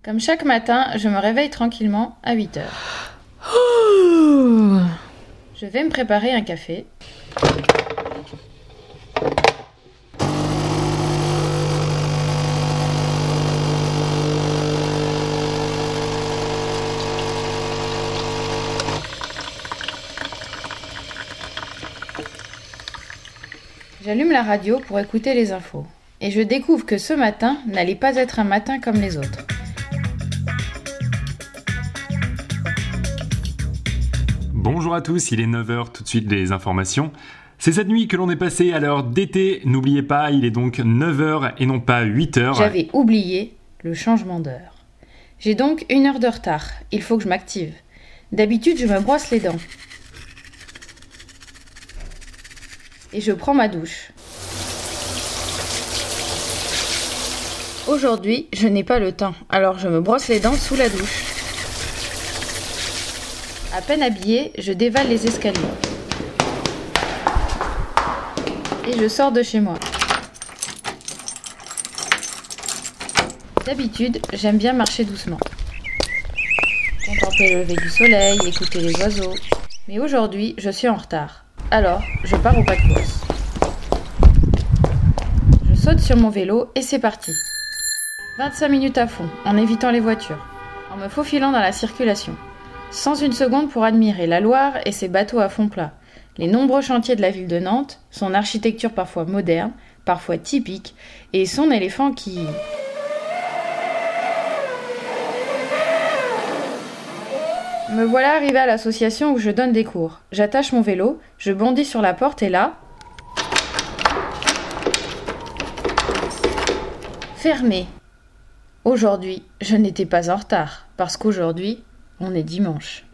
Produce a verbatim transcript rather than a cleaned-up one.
Comme chaque matin, je me réveille tranquillement à huit heures. Je vais me préparer un café. J'allume la radio pour écouter les infos. Et je découvre que ce matin n'allait pas être un matin comme les autres. Bonjour à tous, il est neuf heures, tout de suite les informations. C'est cette nuit que l'on est passé à l'heure d'été, n'oubliez pas, il est donc neuf heures et non pas huit heures. J'avais oublié le changement d'heure. J'ai donc une heure de retard, il faut que je m'active. D'habitude, je me brosse les dents. Et je prends ma douche. Aujourd'hui, je n'ai pas le temps, alors je me brosse les dents sous la douche. À peine habillée, je dévale les escaliers. Et je sors de chez moi. D'habitude, j'aime bien marcher doucement. Contempler le lever du soleil, écouter les oiseaux. Mais aujourd'hui, je suis en retard. Alors, je pars au pas de course. Je saute sur mon vélo et c'est parti. vingt-cinq minutes à fond, en évitant les voitures, en me faufilant dans la circulation. Sans une seconde pour admirer la Loire et ses bateaux à fond plat, les nombreux chantiers de la ville de Nantes, son architecture parfois moderne, parfois typique, et son éléphant qui... Me voilà arrivé à l'association où je donne des cours. J'attache mon vélo, je bondis sur la porte et là... Fermé. Aujourd'hui, je n'étais pas en retard, parce qu'aujourd'hui, on est dimanche.